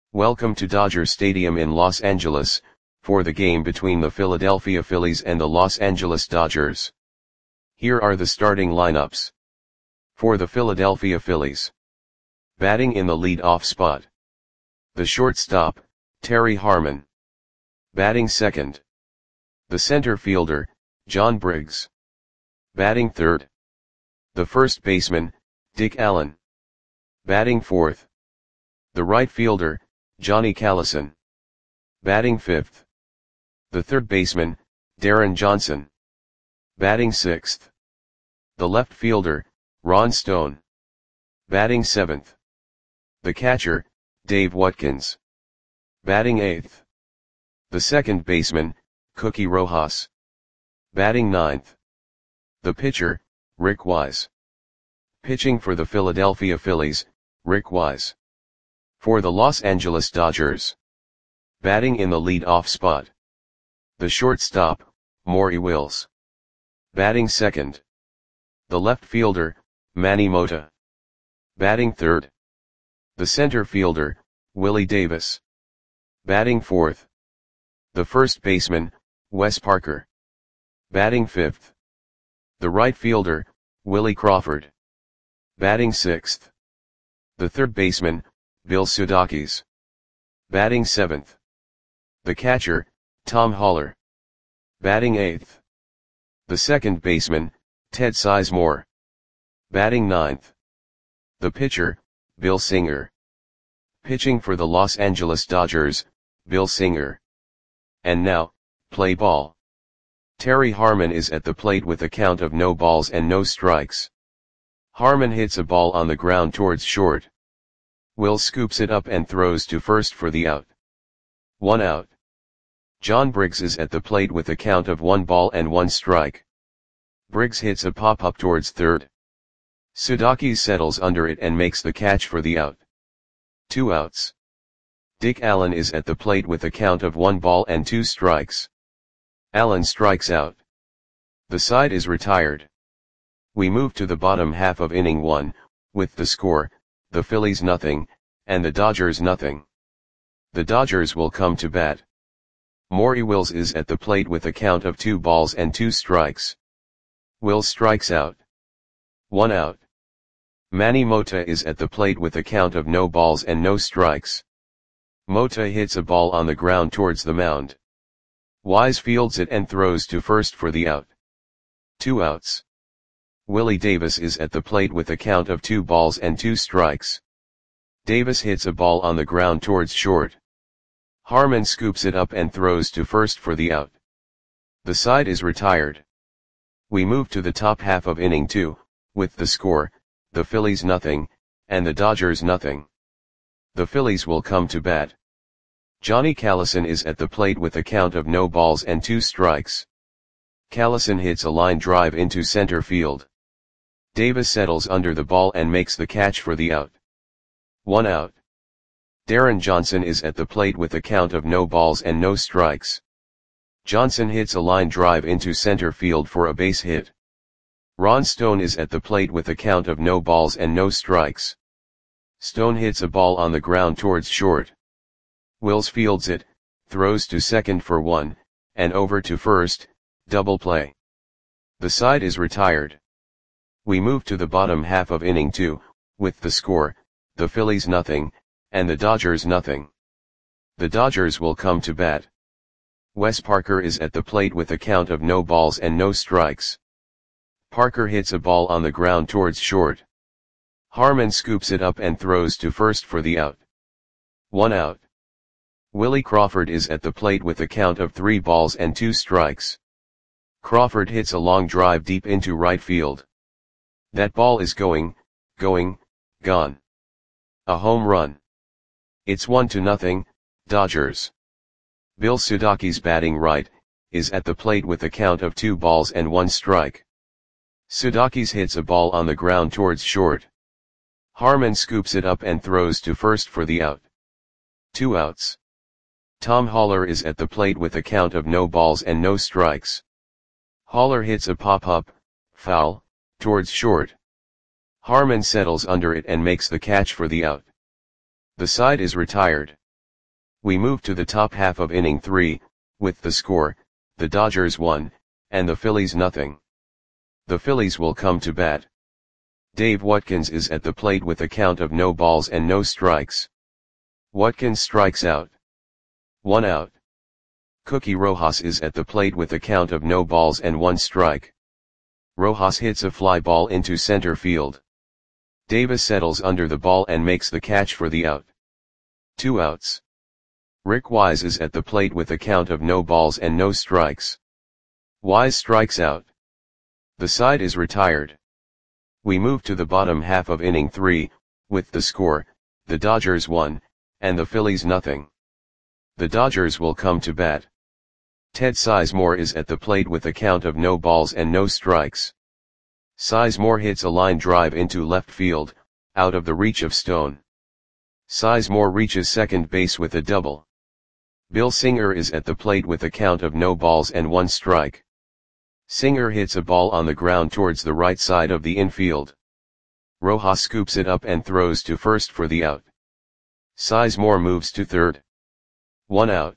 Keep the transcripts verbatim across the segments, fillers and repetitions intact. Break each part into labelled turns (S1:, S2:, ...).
S1: Welcome to Dodger Stadium in Los Angeles, for the game between the Philadelphia Phillies and the Los Angeles Dodgers. Here are the starting lineups. For the Philadelphia Phillies. Batting in the lead-off spot. The shortstop, Terry Harmon. Batting second. The center fielder, John Briggs. Batting third. The first baseman, Dick Allen. Batting fourth. The right fielder, Johnny Callison. Batting fifth. The third baseman, Darren Johnson. Batting sixth. The left fielder, Ron Stone. Batting seventh. The catcher, Dave Watkins. Batting eighth. The second baseman, Cookie Rojas. Batting ninth. The pitcher, Rick Wise. Pitching for the Philadelphia Phillies, Rick Wise. For the Los Angeles Dodgers. Batting in the lead-off spot. The shortstop, Maury Wills. Batting second. The left fielder, Manny Mota. Batting third. The center fielder, Willie Davis. Batting fourth. The first baseman, Wes Parker. Batting fifth. The right fielder, Willie Crawford. Batting sixth. The third baseman, Bill Sudakis. Batting seventh. The catcher, Tom Haller. Batting eighth. The second baseman, Ted Sizemore. Batting ninth. The pitcher, Bill Singer. Pitching for the Los Angeles Dodgers, Bill Singer. And now, play ball. Terry Harmon is at the plate with a count of no balls and no strikes. Harmon hits a ball on the ground towards short. Will scoops it up and throws to first for the out. One out. John Briggs is at the plate with a count of one ball and one strike. Briggs hits a pop-up towards third. Sudakis settles under it and makes the catch for the out. Two outs. Dick Allen is at the plate with a count of one ball and two strikes. Allen strikes out. The side is retired. We move to the bottom half of inning one, with the score, the Phillies nothing, and the Dodgers nothing. The Dodgers will come to bat. Maury Wills is at the plate with a count of two balls and two strikes. Wills strikes out. One out. Manny Mota is at the plate with a count of no balls and no strikes. Mota hits a ball on the ground towards the mound. Wise fields it and throws to first for the out. Two outs. Willie Davis is at the plate with a count of two balls and two strikes. Davis hits a ball on the ground towards short. Harmon scoops it up and throws to first for the out. The side is retired. We move to the top half of inning two, with the score, the Phillies nothing, and the Dodgers nothing. The Phillies will come to bat. Johnny Callison is at the plate with a count of no balls and two strikes. Callison hits a line drive into center field. Davis settles under the ball and makes the catch for the out. One out. Darren Johnson is at the plate with a count of no balls and no strikes. Johnson hits a line drive into center field for a base hit. Ron Stone is at the plate with a count of no balls and no strikes. Stone hits a ball on the ground towards short. Wills fields it, throws to second for one, and over to first, double play. The side is retired. We move to the bottom half of inning two, with the score, the Phillies nothing, and the Dodgers nothing. The Dodgers will come to bat. Wes Parker is at the plate with a count of no balls and no strikes. Parker hits a ball on the ground towards short. Harmon scoops it up and throws to first for the out. One out. Willie Crawford is at the plate with a count of three balls and two strikes. Crawford hits a long drive deep into right field. That ball is going, going, gone. A home run. It's one to nothing, Dodgers. Bill Sudakis batting right, is at the plate with a count of two balls and one strike. Sudakis hits a ball on the ground towards short. Harmon scoops it up and throws to first for the out. Two outs. Tom Haller is at the plate with a count of no balls and no strikes. Haller hits a pop-up, foul, towards short. Harmon settles under it and makes the catch for the out. The side is retired. We move to the top half of inning three, with the score, the Dodgers one, and the Phillies nothing. The Phillies will come to bat. Dave Watkins is at the plate with a count of no balls and no strikes. Watkins strikes out. One out. Cookie Rojas is at the plate with a count of no balls and one strike. Rojas hits a fly ball into center field. Davis settles under the ball and makes the catch for the out. Two outs. Rick Wise is at the plate with a count of no balls and no strikes. Wise strikes out. The side is retired. We move to the bottom half of inning three, with the score, the Dodgers one, and the Phillies nothing. The Dodgers will come to bat. Ted Sizemore is at the plate with a count of no balls and no strikes. Sizemore hits a line drive into left field, out of the reach of Stone. Sizemore reaches second base with a double. Bill Singer is at the plate with a count of no balls and one strike. Singer hits a ball on the ground towards the right side of the infield. Rojas scoops it up and throws to first for the out. Sizemore moves to third. One out.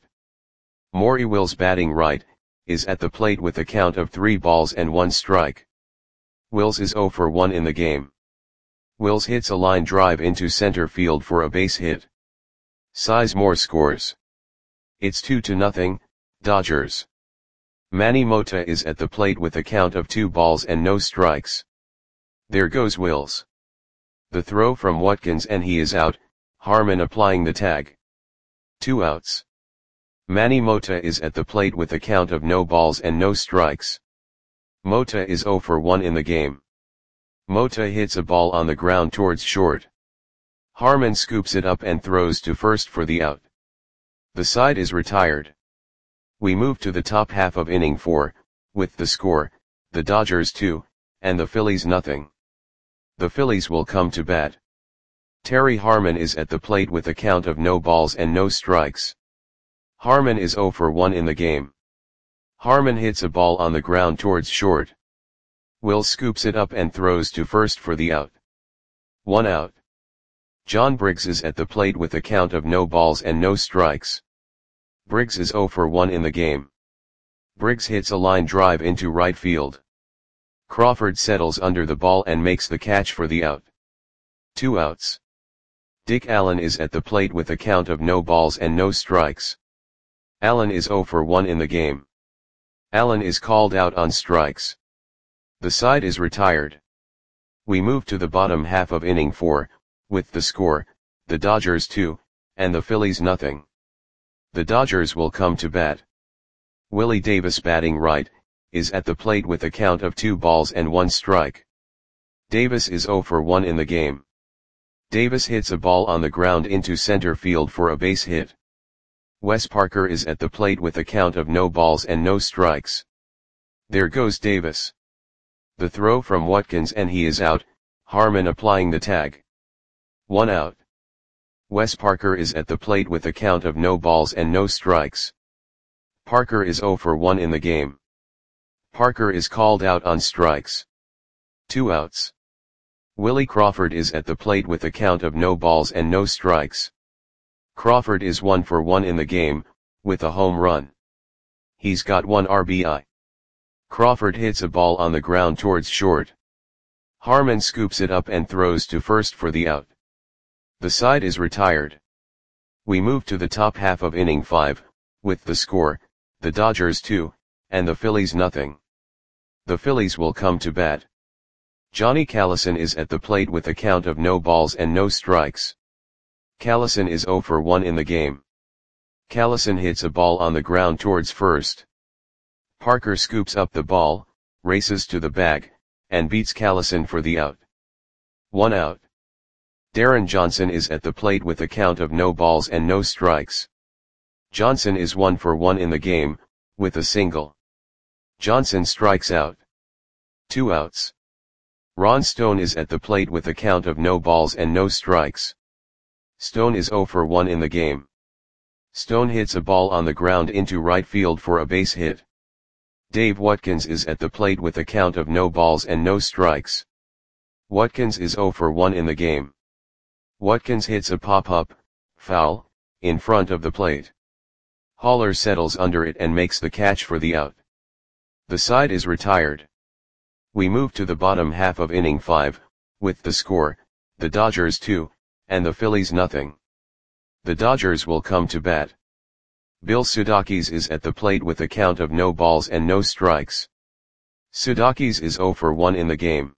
S1: Maury Wills, batting right, is at the plate with a count of three balls and one strike. Wills is zero for one in the game. Wills hits a line drive into center field for a base hit. Sizemore scores. It's two to nothing, Dodgers. Manny Mota is at the plate with a count of two balls and no strikes. There goes Wills. The throw from Watkins and he is out, Harmon applying the tag. Two outs. Manny Mota is at the plate with a count of no balls and no strikes. Mota is zero for one in the game. Mota hits a ball on the ground towards short. Harmon scoops it up and throws to first for the out. The side is retired. We move to the top half of inning four, with the score, the Dodgers two, and the Phillies nothing. The Phillies will come to bat. Terry Harmon is at the plate with a count of no balls and no strikes. Harmon is zero for one in the game. Harmon hits a ball on the ground towards short. Will scoops it up and throws to first for the out. One out. John Briggs is at the plate with a count of no balls and no strikes. Briggs is zero for one in the game. Briggs hits a line drive into right field. Crawford settles under the ball and makes the catch for the out. Two outs. Dick Allen is at the plate with a count of no balls and no strikes. Allen is zero for one in the game. Allen is called out on strikes. The side is retired. We move to the bottom half of inning four, with the score, the Dodgers two, and the Phillies nothing. The Dodgers will come to bat. Willie Davis, batting right, is at the plate with a count of two balls and one strike. Davis is zero for one in the game. Davis hits a ball on the ground into center field for a base hit. Wes Parker is at the plate with a count of no balls and no strikes. There goes Davis. The throw from Watkins and he is out, Harmon applying the tag. One out. Wes Parker is at the plate with a count of no balls and no strikes. Parker is zero for one in the game. Parker is called out on strikes. Two outs. Willie Crawford is at the plate with a count of no balls and no strikes. Crawford is one for one in the game, with a home run. He's got one R B I. Crawford hits a ball on the ground towards short. Harmon scoops it up and throws to first for the out. The side is retired. We move to the top half of inning five, with the score, the Dodgers two, and the Phillies nothing. The Phillies will come to bat. Johnny Callison is at the plate with a count of no balls and no strikes. Callison is zero for one in the game. Callison hits a ball on the ground towards first. Parker scoops up the ball, races to the bag, and beats Callison for the out. One out. Darren Johnson is at the plate with a count of no balls and no strikes. Johnson is one for one in the game, with a single. Johnson strikes out. Two outs. Ron Stone is at the plate with a count of no balls and no strikes. Stone is zero for one in the game. Stone hits a ball on the ground into right field for a base hit. Dave Watkins is at the plate with a count of no balls and no strikes. Watkins is zero for one in the game. Watkins hits a pop-up, foul, in front of the plate. Haller settles under it and makes the catch for the out. The side is retired. We move to the bottom half of inning five, with the score, the Dodgers two, and the Phillies nothing. The Dodgers will come to bat. Bill Sudakis is at the plate with a count of no balls and no strikes. Sudakis is zero for one in the game.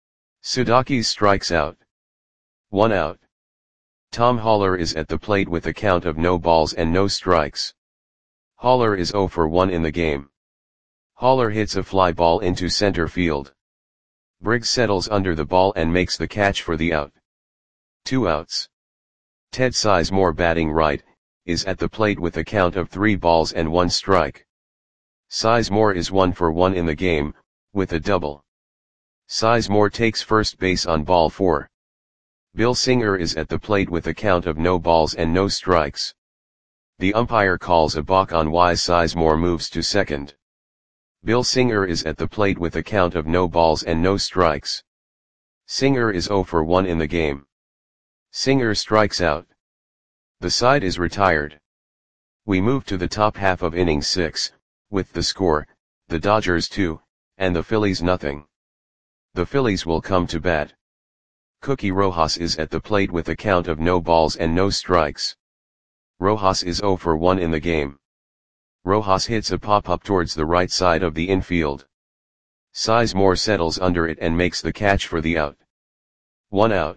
S1: Sudakis strikes out. One out. Tom Haller is at the plate with a count of no balls and no strikes. Haller is zero for one in the game. Haller hits a fly ball into center field. Briggs settles under the ball and makes the catch for the out. Two outs. Ted Sizemore, batting right, is at the plate with a count of three balls and one strike. Sizemore is one for one in the game, with a double. Sizemore takes first base on ball four. Bill Singer is at the plate with a count of no balls and no strikes. The umpire calls a balk on why Sizemore moves to second. Bill Singer is at the plate with a count of no balls and no strikes. Singer is zero for one in the game. Singer strikes out. The side is retired. We move to the top half of inning six, with the score, the Dodgers two, and the Phillies nothing. The Phillies will come to bat. Cookie Rojas is at the plate with a count of no balls and no strikes. Rojas is zero for one in the game. Rojas hits a pop-up towards the right side of the infield. Sizemore settles under it and makes the catch for the out. One out.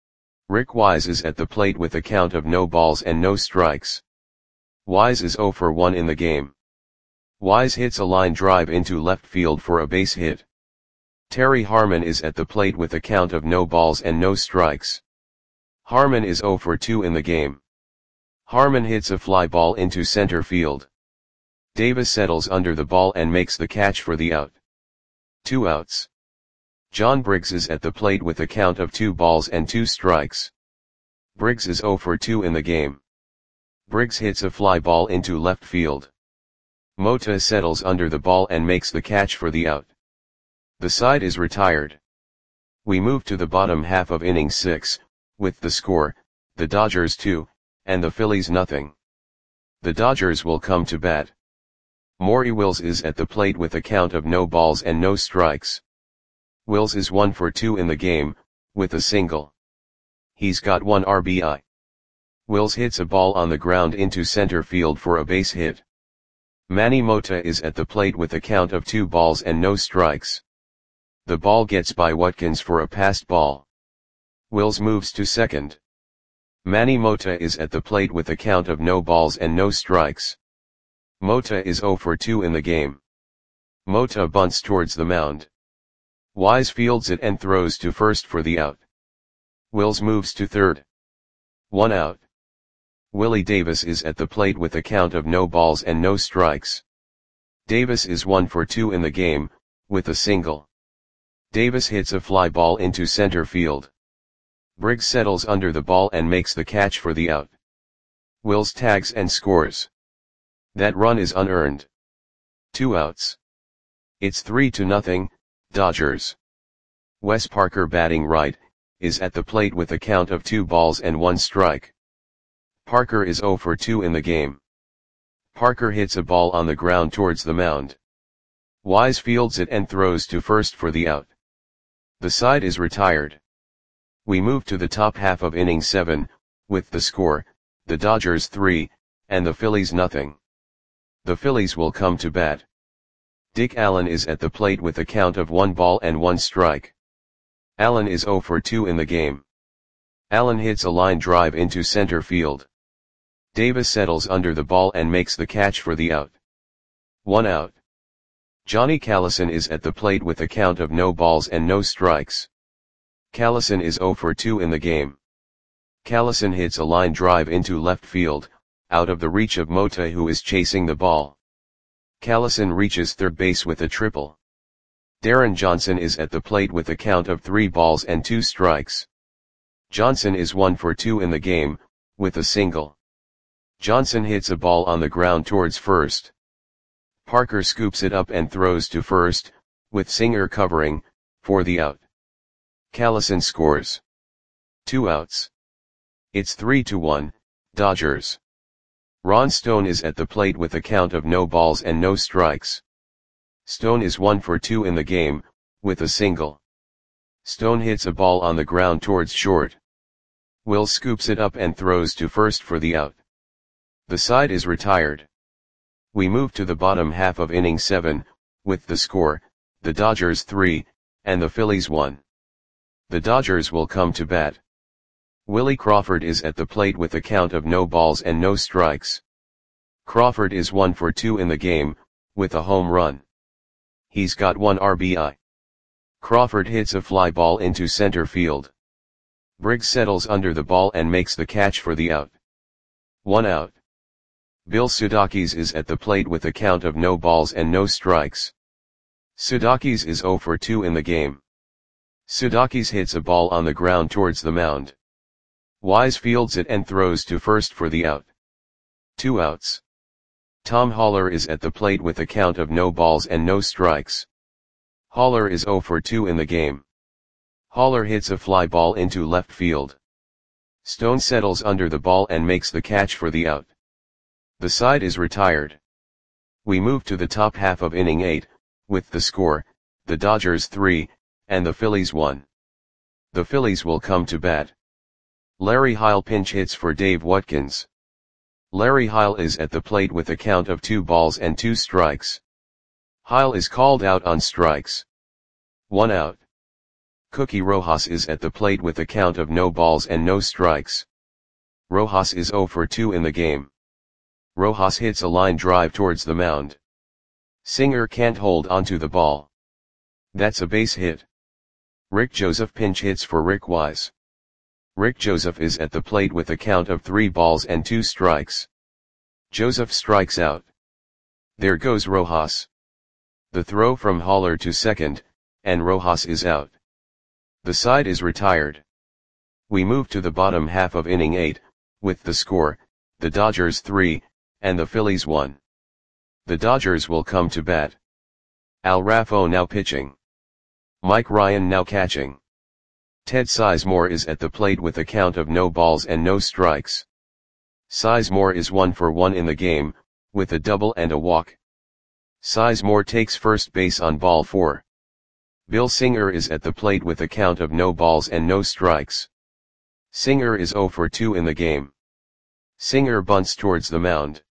S1: Rick Wise is at the plate with a count of no balls and no strikes. Wise is zero for one in the game. Wise hits a line drive into left field for a base hit. Terry Harmon is at the plate with a count of no balls and no strikes. Harmon is zero for two in the game. Harmon hits a fly ball into center field. Davis settles under the ball and makes the catch for the out. Two outs. John Briggs is at the plate with a count of two balls and two strikes. Briggs is zero for two in the game. Briggs hits a fly ball into left field. Mota settles under the ball and makes the catch for the out. The side is retired. We move to the bottom half of inning six, with the score, the Dodgers two, and the Phillies nothing. The Dodgers will come to bat. Maury Wills is at the plate with a count of no balls and no strikes. Wills is one for two in the game, with a single. He's got one R B I. Wills hits a ball on the ground into center field for a base hit. Manny Mota is at the plate with a count of two balls and no strikes. The ball gets by Watkins for a passed ball. Wills moves to second. Manny Mota is at the plate with a count of no balls and no strikes. Mota is zero for two in the game. Mota bunts towards the mound. Wise fields it and throws to first for the out. Wills moves to third. One out. Willie Davis is at the plate with a count of no balls and no strikes. Davis is one for two in the game, with a single. Davis hits a fly ball into center field. Briggs settles under the ball and makes the catch for the out. Wills tags and scores. That run is unearned. Two outs. It's three to nothing, Dodgers. Wes Parker, batting right, is at the plate with a count of two balls and one strike. Parker is zero for two in the game. Parker hits a ball on the ground towards the mound. Wise fields it and throws to first for the out. The side is retired. We move to the top half of inning seven, with the score, the Dodgers three, and the Phillies nothing. The Phillies will come to bat. Dick Allen is at the plate with a count of one ball and one strike. Allen is zero for two in the game. Allen hits a line drive into center field. Davis settles under the ball and makes the catch for the out. One out. Johnny Callison is at the plate with a count of no balls and no strikes. Callison is zero for two in the game. Callison hits a line drive into left field, out of the reach of Mota, who is chasing the ball. Callison reaches third base with a triple. Darren Johnson is at the plate with a count of three balls and two strikes. Johnson is one for two in the game, with a single. Johnson hits a ball on the ground towards first. Parker scoops it up and throws to first, with Singer covering, for the out. Callison scores. Two outs. It's three to one, Dodgers. Ron Stone is at the plate with a count of no balls and no strikes. Stone is one for two in the game, with a single. Stone hits a ball on the ground towards short. Will scoops it up and throws to first for the out. The side is retired. We move to the bottom half of inning seven, with the score, the Dodgers three, and the Phillies one. The Dodgers will come to bat. Willie Crawford is at the plate with a count of no balls and no strikes. Crawford is one for two in the game, with a home run. He's got one R B I. Crawford hits a fly ball into center field. Briggs settles under the ball and makes the catch for the out. One out. Bill Sudakis is at the plate with a count of no balls and no strikes. Sudakis is zero for two in the game. Sudakis hits a ball on the ground towards the mound. Wise fields it and throws to first for the out. Two outs. Tom Haller is at the plate with a count of no balls and no strikes. Haller is zero for two in the game. Haller hits a fly ball into left field. Stone settles under the ball and makes the catch for the out. The side is retired. We move to the top half of inning eight, with the score, the Dodgers three, and the Phillies one. The Phillies will come to bat. Larry Heil pinch hits for Dave Watkins. Larry Heil is at the plate with a count of two balls and two strikes. Heil is called out on strikes. One out. Cookie Rojas is at the plate with a count of no balls and no strikes. Rojas is zero for two in the game. Rojas hits a line drive towards the mound. Singer can't hold onto the ball. That's a base hit. Rick Joseph pinch hits for Rick Wise. Rick Joseph is at the plate with a count of three balls and two strikes. Joseph strikes out. There goes Rojas. The throw from Haller to second, and Rojas is out. The side is retired. We move to the bottom half of inning eight, with the score, the Dodgers three, and the Phillies one. The Dodgers will come to bat. Al Raffo now pitching. Mike Ryan now catching. Ted Sizemore is at the plate with a count of no balls and no strikes. Sizemore is one for one in the game, with a double and a walk. Sizemore takes first base on ball four. Bill Singer is at the plate with a count of no balls and no strikes. Singer is zero for two in the game. Singer bunts towards the mound.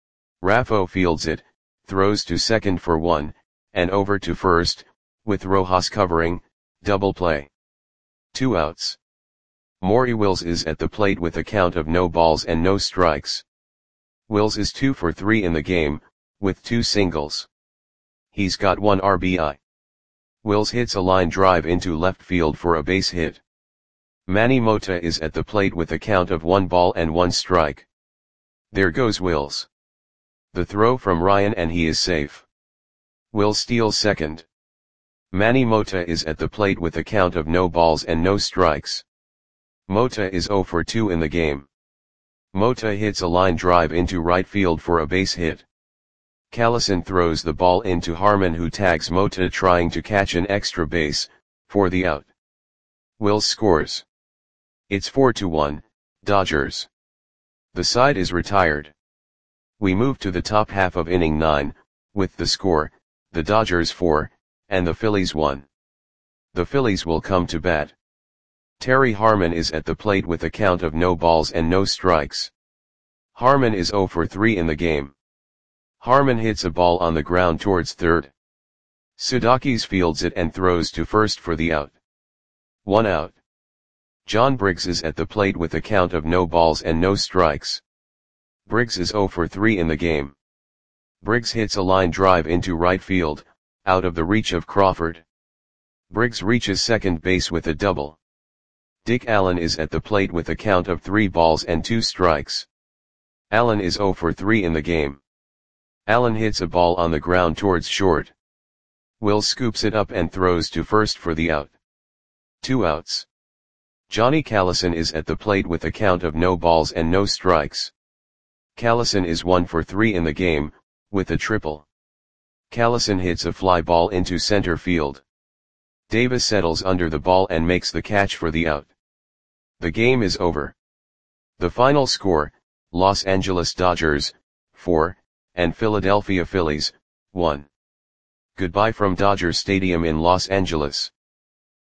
S1: Raffo fields it, throws to second for one, and over to first, with Rojas covering, double play. Two outs. Maury Wills is at the plate with a count of no balls and no strikes. Wills is two for three in the game, with two singles. He's got one R B I. Wills hits a line drive into left field for a base hit. Manny Mota is at the plate with a count of one ball and one strike. There goes Wills. The throw from Ryan and he is safe. Wills steals second. Manny Mota is at the plate with a count of no balls and no strikes. Mota is zero for two in the game. Mota hits a line drive into right field for a base hit. Callison throws the ball into Harmon, who tags Mota trying to catch an extra base, for the out. Wills scores. It's four to one, Dodgers. The side is retired. We move to the top half of inning nine, with the score, the Dodgers four, and the Phillies one. The Phillies will come to bat. Terry Harmon is at the plate with a count of no balls and no strikes. Harmon is zero for three in the game. Harmon hits a ball on the ground towards third. Sudakis fields it and throws to first for the out. One out. John Briggs is at the plate with a count of no balls and no strikes. Briggs is zero for three in the game. Briggs hits a line drive into right field, out of the reach of Crawford. Briggs reaches second base with a double. Dick Allen is at the plate with a count of three balls and two strikes. Allen is zero for three in the game. Allen hits a ball on the ground towards short. Will scoops it up and throws to first for the out. Two outs. Johnny Callison is at the plate with a count of no balls and no strikes. Callison is one for three in the game, with a triple. Callison hits a fly ball into center field. Davis settles under the ball and makes the catch for the out. The game is over. The final score, Los Angeles Dodgers, four, and Philadelphia Phillies, one. Goodbye from Dodger Stadium in Los Angeles.